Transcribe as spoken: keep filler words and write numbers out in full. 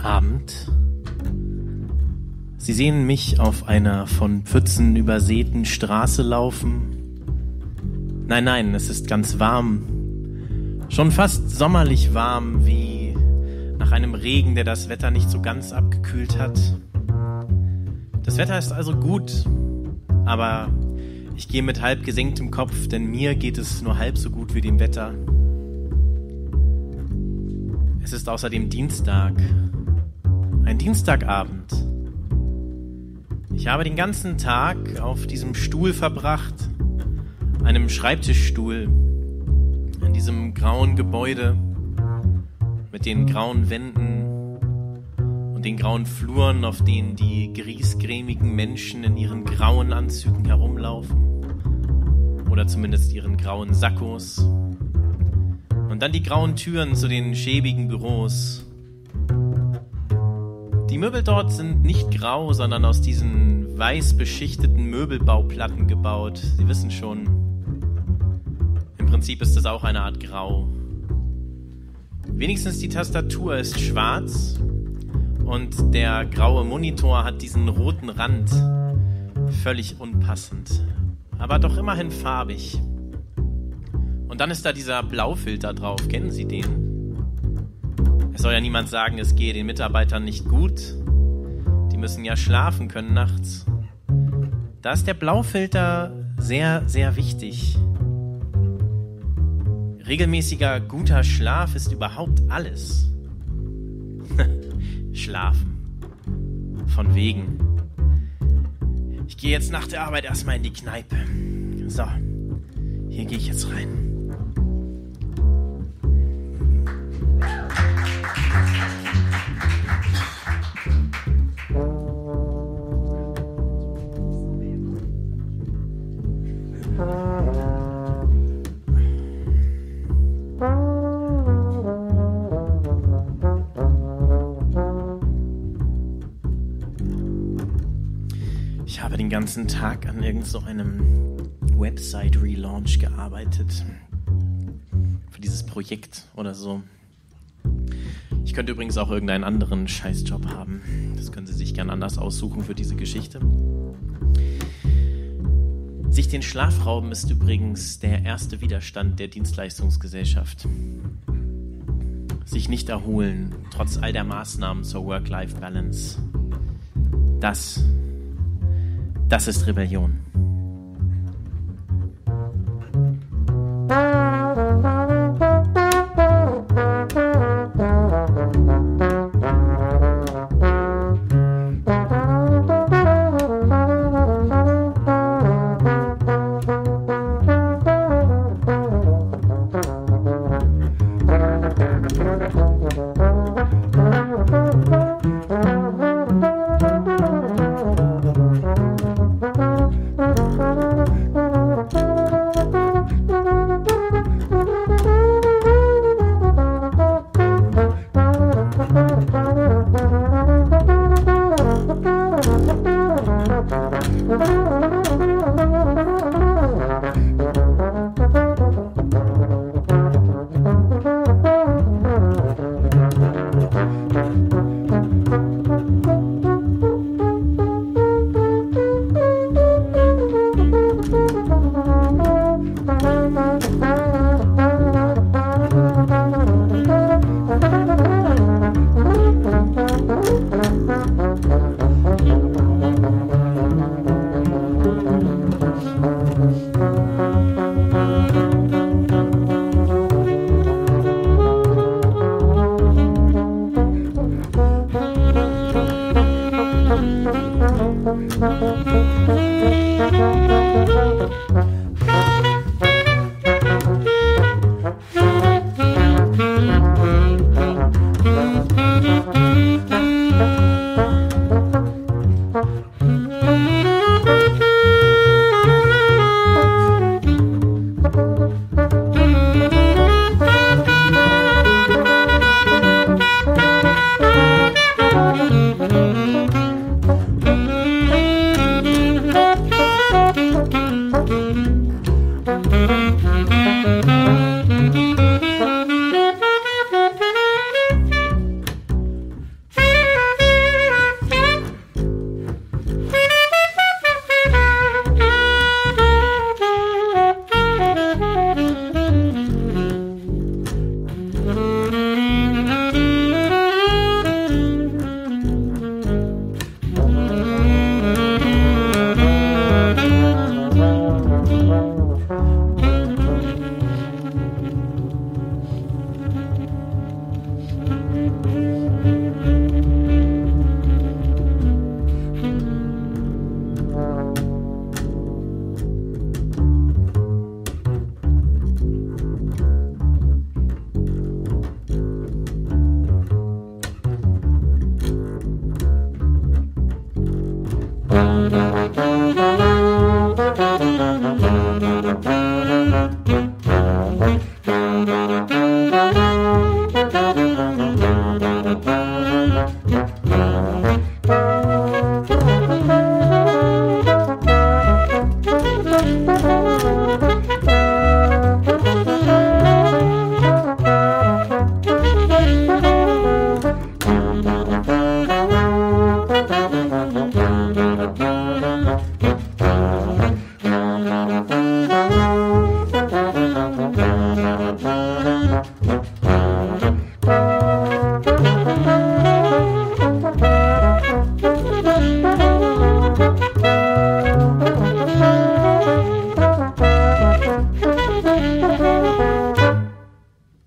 Abend. Sie sehen mich auf einer von Pfützen übersäten Straße laufen. Nein, nein, es ist ganz warm. Schon fast sommerlich warm, wie nach einem Regen, der das Wetter nicht so ganz abgekühlt hat. Das Wetter ist also gut, aber ich gehe mit halb gesenktem Kopf, denn mir geht es nur halb so gut wie dem Wetter. Es ist außerdem Dienstag. Ein Dienstagabend. Ich habe den ganzen Tag auf diesem Stuhl verbracht, einem Schreibtischstuhl, in diesem grauen Gebäude mit den grauen Wänden und den grauen Fluren, auf denen die griesgrämigen Menschen in ihren grauen Anzügen herumlaufen. Oder zumindest ihren grauen Sakkos. Und dann die grauen Türen zu den schäbigen Büros. Die Möbel dort sind nicht grau, sondern aus diesen weiß beschichteten Möbelbauplatten gebaut. Sie wissen schon, im Prinzip ist es auch eine Art Grau. Wenigstens die Tastatur ist schwarz und der graue Monitor hat diesen roten Rand. Völlig unpassend, aber doch immerhin farbig. Und dann ist da dieser Blaufilter drauf. Kennen Sie den? Es soll ja niemand sagen, es gehe den Mitarbeitern nicht gut. Die müssen ja schlafen können nachts. Da ist der Blaufilter sehr, sehr wichtig. Regelmäßiger, guter Schlaf ist überhaupt alles. Schlafen. Von wegen. Ich gehe jetzt nach der Arbeit erstmal in die Kneipe. So, hier gehe ich jetzt rein. Ich habe den ganzen Tag an irgend so einem Website-Relaunch gearbeitet. Für dieses Projekt oder so. Ich könnte übrigens auch irgendeinen anderen Scheißjob haben. Das können Sie sich gern anders aussuchen für diese Geschichte. Sich den Schlaf rauben ist übrigens der erste Widerstand der Dienstleistungsgesellschaft. Sich nicht erholen, trotz all der Maßnahmen zur Work-Life-Balance. Das, das ist Rebellion. Thank you.